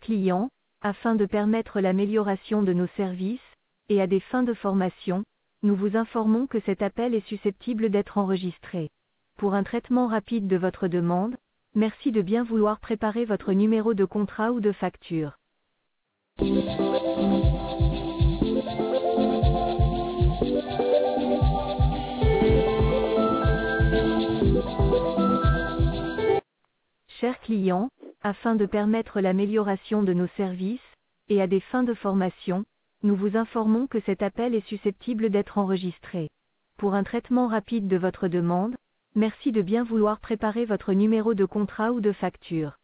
clients, afin de permettre l'amélioration de nos services, et à des fins de formation, nous vous informons que cet appel est susceptible d'être enregistré. Pour un traitement rapide de votre demande, merci de bien vouloir préparer votre numéro de contrat ou de facture. Chers clients, afin de permettre l'amélioration de nos services, et à des fins de formation, nous vous informons que cet appel est susceptible d'être enregistré. Pour un traitement rapide de votre demande, merci de bien vouloir préparer votre numéro de contrat ou de facture.